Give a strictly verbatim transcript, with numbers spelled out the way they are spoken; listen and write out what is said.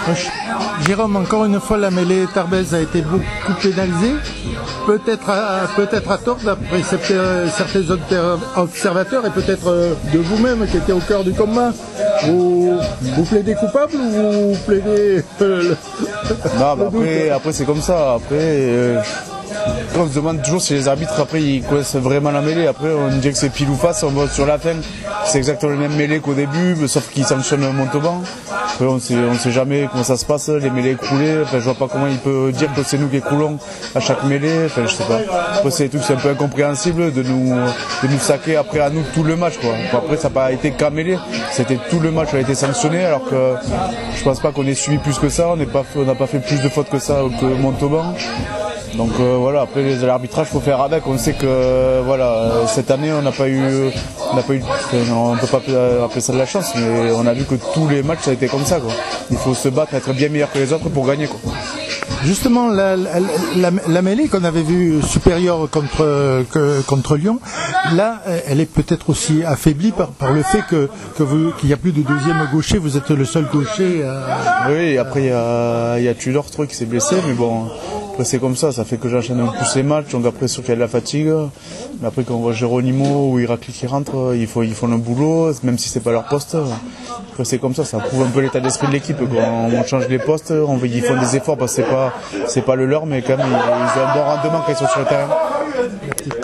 Jérôme, encore une fois, la mêlée Tarbes a été beaucoup pénalisée, peut-être à, peut-être à tort d'après certains observateurs et peut-être de vous-même qui étiez au cœur du combat. Vous, vous plaidez coupable ou vous plaidez... Euh, non, bah après, après c'est comme ça. Après, euh, on se demande toujours si les arbitres après ils connaissent vraiment la mêlée. Après on dit que c'est pile ou face, on voit sur la fin c'est exactement le même mêlée qu'au début, sauf qu'ils sanctionnent Montauban. Après on sait, on sait jamais comment ça se passe, les mêlées écroulées. Enfin, je vois pas comment il peut dire que c'est nous qui écroulons à chaque mêlée. Enfin, je sais pas. Après c'est tout, c'est un peu incompréhensible de nous, de nous saquer après à nous tout le match, quoi. Après ça n'a pas été qu'à mêlée, c'était tout le match qui a été sanctionné, alors que je pense pas qu'on ait suivi plus que ça. On n'a pas, on n'a pas fait plus de fautes que ça que Montauban. Donc euh, voilà, après l'arbitrage faut faire avec. On sait que euh, voilà, cette année on n'a pas eu, on n'a pas eu, on peut pas appeler ça de la chance, mais on a vu que tous les matchs ça a été comme ça, quoi. Il faut se battre, être bien meilleur que les autres pour gagner, quoi. Justement, la, la, la, la mêlée qu'on avait vue supérieure contre, que, contre Lyon, là, elle est peut-être aussi affaiblie par, par le fait que, que vous, qu'il n'y a plus de deuxième gaucher, vous êtes le seul gaucher. Euh, oui, et après il y a, il y a Tudor truc qui s'est blessé, mais bon, après c'est comme ça, ça fait que j'enchaîne un peu plus les matchs, donc après sûr qu'il y a de la fatigue, mais après quand on voit Geronimo ou Irakli qui rentre, ils font, ils font un boulot, même si c'est pas leur poste. Après c'est comme ça, ça prouve un peu l'état d'esprit de l'équipe, quoi. On change les postes, on, ils font des efforts parce que c'est pas, c'est pas le leur, mais quand même ils, ils ont un bon rendement quand ils sont sur le terrain.